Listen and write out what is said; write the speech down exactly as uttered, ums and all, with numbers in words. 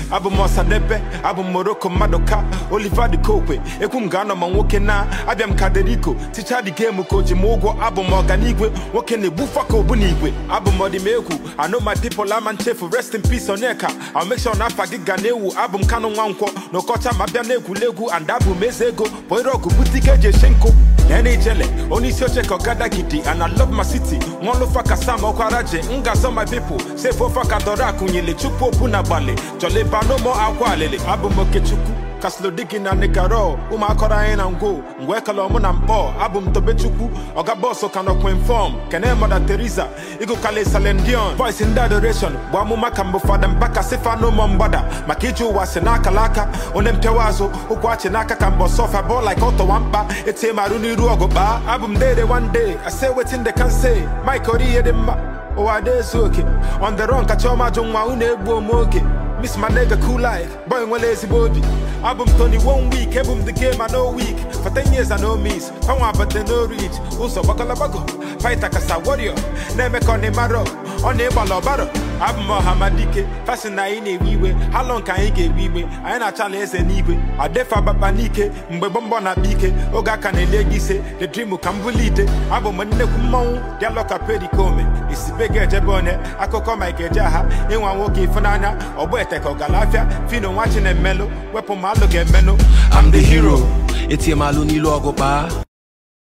abụ m Osadebe abụ m Morocco Madoka Oliver de Kokwe ekwu m ga-anọ ma nwoke na abịa m Kaderiko ticha dị game ka o ji m ụgwọ abụ m ọganigwe nwoke na-egbufa ka obu n'igwe abụ m ọdịmegwu I know my people ama nchefu rest in peace Onyeka I'll make sure na afa gị ga na-ewu abụ m Kanu Nwankwọ n'ọkọcha ma bịa na-egwuregwu and abụ m eze ego boirọgụ butike eji eche nkụ Nene Ijele, only si oche Kogada Gidi, and I love my city. One lofa Kasama Okwaraje, Ngazo my people. Say for Fakadora Kunyele, Chupo Puna Bale, Joleba no more Aqualele, Abumoke Chuku, Kaslo Digging and Nikaro, Uma Korain and Go, Wekalomon and Bo, Abum Tobechuku, Ogaboso cannot inform, Kene Mother Teresa, Igo Kale Salendion, voice in adoration, Wamuma Kambo Fadam Baka Sefa no Mombada, Makichu was Senaka Laka, Onem Tewazo, Ukwachinaka Kambo Sofa, Bo like Otto Wampa, it's a Maruni Ruogoba, Abum Day one day, I say what in they can say, my Korea de Ma, oh I dare soke, on the wrong Kachoma Jungwa Unebo Moke. Miss my nigga cool like, boy when lazy bobby. Album Tony one week, album the game I know week. For ten years I know miss, power but they no reach. Also bakala bago, fight like a warrior. Name on the marrow, on the ball baro. Album Mohamadike, fashion na in a wee. How long can he get wee? I ain't a challenge anyway. I defa babanike, mbebombo na bike. Oga can a legise, the dream will come bulite. Album Manekumo, their locker pedicome. It's the bigger jabone, I could come my gejaha, in one walking for Nana, or boy. Galafia, Fino watching a mellow, weapon malo get meno. I'm the hero. It's your maluni logo pa.